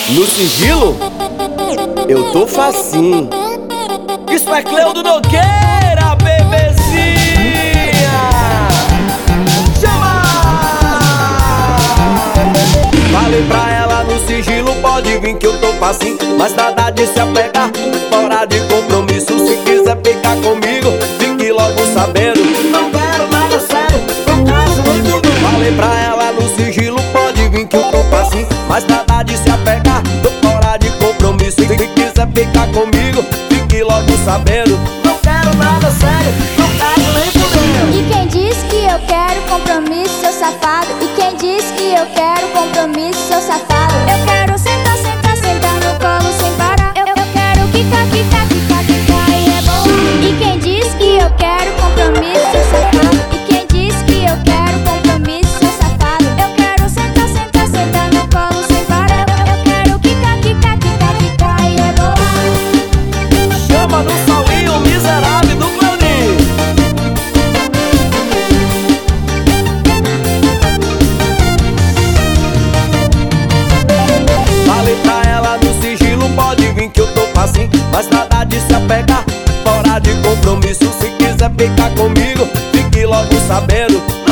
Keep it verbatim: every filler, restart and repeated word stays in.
No sigilo, eu tô facinho. Isso é Cleudo Nogueira, bebezinha. Chama! Falei pra ela no sigilo, pode vir que eu tô facinho. Mas nada de se apegar, fora de compromisso. Se quiser ficar comigo, fique logo sabendo. Não quero nada sério, no caso nem tudo. Falei pra ela no sigilo, pode vir que eu tô facinho. Mas nada de se apegar, tô fora de compromisso. Se quiser ficar comigo, fique logo sabendo. Não quero nada sério, no caso nem tudo. E quem diz que eu quero compromisso, seu safado? E quem diz que eu quero compromisso, seu safado? Eu quero sentar, sentar, sentar no colo sem parar. Eu, eu quero quicar, quicar, quicar, quicar e é bom. E quem diz que eu quero compromisso, seu safado? E quem diz que eu quero compromisso, seu safado? Eu quero sentar, sentar, sentar no colo sem parar. Eu, eu quero quicar, quicar, quicar, quicar e é bom. Chama no solinho miserável do Cleudinho. Falei pra ela no sigilo, pode vir que eu tô facinho. Mas nada de se apegar, fora de compromisso. Se quiser ficar comigo, fique logo sabendo.